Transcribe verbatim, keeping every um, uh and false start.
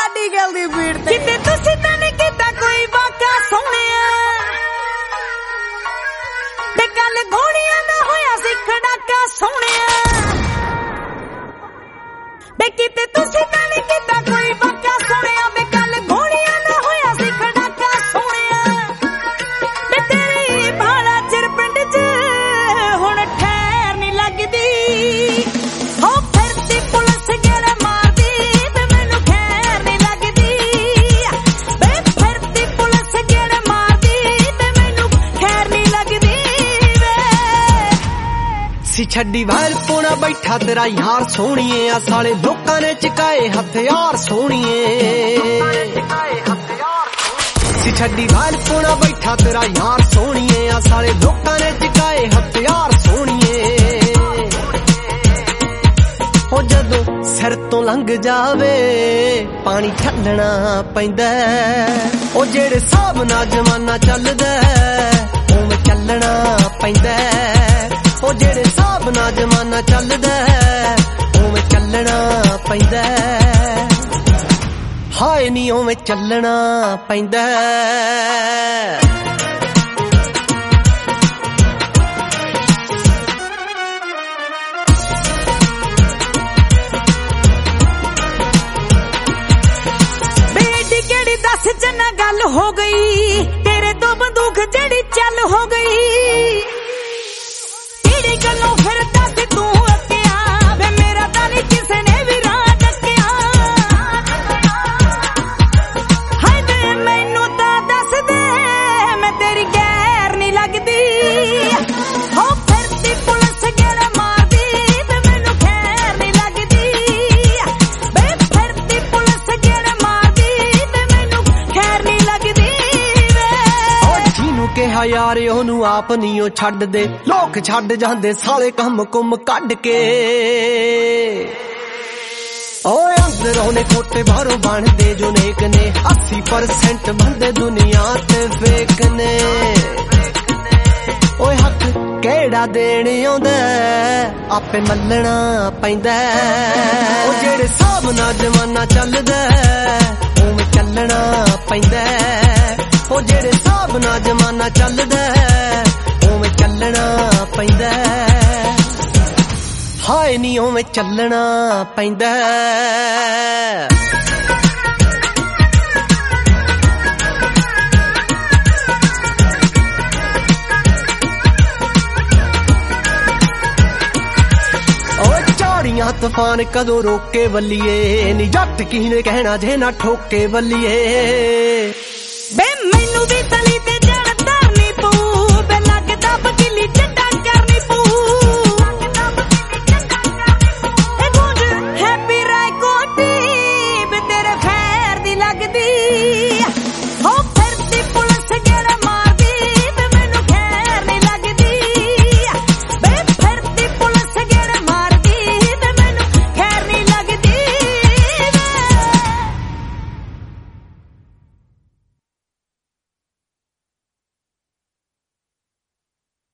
ਸਾਡੀ ਗੱਲ ਦੀ ਭੀੜ ਤੇ ਕਿਤੇ ਤੁਸੀਂ ਤਾਂ ਨਹੀਂ ਕੀਤਾ ਕੋਈ ਵਾਕਾ ਸੋਹਣਿਆ ਤੇ ਕੱਲ ਗੋਲੀਆਂ ਦਾ ਹੋਇਆ ਸੀ ਖੜਾਕਾ ਸੋਹਣਿਆ ਬੇ ਕਿਤੇ ਤੁਸੀਂ ਤਾਂ ਨਹੀਂ ਕੀਤਾ ਕੋਈ ਵਾਕਾ ਸੋਹਣਿਆ ਬੇ ਕੱਲ ਗੋਲੀਆਂ ਦਾ ਹੋਇਆ ਸੀ ਖੜਾਕਾ ਸੋਹਣਿਆ ਬੇ ਤੇਰੀ ਬਾਲਾ ਚਿਰ ਪਿੰਡ 'ਚ ਹੁਣ ਠਹਿਰ ਨਹੀਂ ਲੱਗਦੀ ਹੋ ਫਿਰਦੀ ਪੁਲਿਸ ਗੇੜਾ ਮਾਰਦੀ ਤੇ ਮੈਨੂੰ ਖੈਰ ਨਹੀਂ ਲੱਗਦੀ ਬੇ ਫਿਰਦੀ ਪੁਲਿਸ ਗੇੜਾ ਮਾਰਦੀ ਤੇ ਮੈਨੂੰ ਖੈਰ ਨਹੀਂ ਲੱਗਦੀ ਵੇ ਸੀ ਛੱਡੀ ਵਾਲ ਪੋਣਾ ਬੈਠਾ ਤੇਰਾ ਯਾਰ ਸੋਹਣੀਏ ਆ ਸਾਲੇ ਲੋਕਾਂ ਨੇ ਚਕਾਏ ਹਥਿਆਰ ਸੋਹਣੀਏ ਸੀ ਛੱਡੀ ਵਾਲ ਪੋਣਾ ਬੈਠਾ ਤੇਰਾ ਯਾਰ ਸੋਹਣੀਏ ਆ ਸਾਲੇ ਲੋਕਾਂ ਨੇ ਚਕਾਏ ਹਥਿਆਰ ਸੋਹਣੀਏ ਹੋ ਜਦੋਂ ਸਿਰ ਤੋਂ ਲੰਘ ਜਾਵੇ ਪਾਣੀ ਛੱਡਣਾ ਪੈਂਦਾ ਉਹ ਜਿਹੜੇ ਹਿਸਾਬ ਨਾਲ ਜ਼ਮਾਨਾ ਚੱਲਦਾ ਉਵੇਂ ਚੱਲਣਾ ਪੈਂਦਾ ਉਹ ਜਿਹੜੇ ਹਿਸਾਬ ਨਾਲ ਜ਼ਮਾਨਾ ਚੱਲਦਾ ਉਵੇਂ ਚੱਲਣਾ ਪੈਂਦਾ ਹਾਏ ਨੀ ਉਵੇਂ ਚੱਲਣਾ ਪੈਂਦਾ ਬੇਟੀ ਕਿਹੜੀ ਦੱਸ ਜਨਾ ਗੱਲ ਹੋ ਗਈ ਤੇਰੇ ਤੋਂ ਬੰਦੂਕ ਜਿਹੜੀ ਚੱਲ ਹੋ ਗਈ ਕਿਹੜੀ ਗੱਲੋਂ ਫਿਰਦਾ ਸੀ ਤੂੰ ਅੱਕਿਆ ਵੇ ਮੇਰਾ ਤਾਂ ਨਹੀਂ ਕਿਸੇ ਨੇ ਵੀ ਰਾਹ ਡੱਕਿਆ ਹਾਏ ਵੇ ਮੈਨੂੰ ਤਾਂ ਦੱਸ ਦੇ ਮੈਂ ਤੇਰੀ ਗੈਰ ਨਹੀਂ ਲੱਗਦੀ ਹੋ ਫਿਰਦੀ ਪੁਲਿਸ ਗੇੜਾ ਮਾਰਦੀ ਤੇ ਮੈਨੂੰ ਖੈਰ ਨਹੀਂ ਲੱਗਦੀ ਵੇ ਫਿਰਦੀ ਪੁਲਿਸ ਗੇੜਾ ਮਾਰਦੀ ਤੇ ਮੈਨੂੰ ਖੈਰ ਨਹੀਂ ਲੱਗਦੀ ਵੇ ਉਹ ਜਿਹਨੂੰ ਕਿਹਾ ਯਾਰ ਉਹਨੂੰ ਆਪ ਨਹੀਂ ਉਹ ਛੱਡਦੇ ਲੋਕ ਛੱਡ ਜਾਂਦੇ ਸਾਲੇ ਕੰਮ ਕੁੰਮ ਕੱਢ ਕੇ ਓਏ ਅੰਦਰੋਂ ਨੇ ਖੋਟੇ ਬਾਹਰੋਂ ਬਣਦੇ ਜੋ ਨੇਕ ਨੇ ਅੱਸੀ ਪਰਸੈਂਟ ਬੰਦੇ ਦੁਨੀਆ ਤੇ ਫੇਕ ਨੇ ਓਏ ਹੱਕ ਕਿਹੜਾ ਦੇਣ ਆਉਂਦਾ ਆਪੇ ਮੱਲਣਾ ਪੈਂਦਾ ਉਹ ਜਿਹੜੇ ਹਿਸਾਬ ਨਾਲ ਜ਼ਮਾਨਾ ਚੱਲਦਾ ਉਵੇਂ ਚੱਲਣਾ ਪੈਂਦਾ ਉਹ ਜਿਹੜੇ ਹਿਸਾਬ ਨਾਲ ਜ਼ਮਾਨਾ ਚੱਲਦਾ ਉਵੇਂ ਚੱਲਣਾ ਪੈਂਦਾ ਹਾਏ ਨੀ ਉਵੇਂ ਚੱਲਣਾ ਪੈਂਦਾ ਝਾੜੀਆਂ ਤੂਫਾਨ ਕਦੋਂ ਰੋਕੇ ਬੱਲੀਏ ਨੀ ਜੱਟ ਕਿਹਨੇ ਕਹਿਣਾ ਜੇ ਨਾ ਠੋਕੇ ਬੱਲੀਏ ਬੇ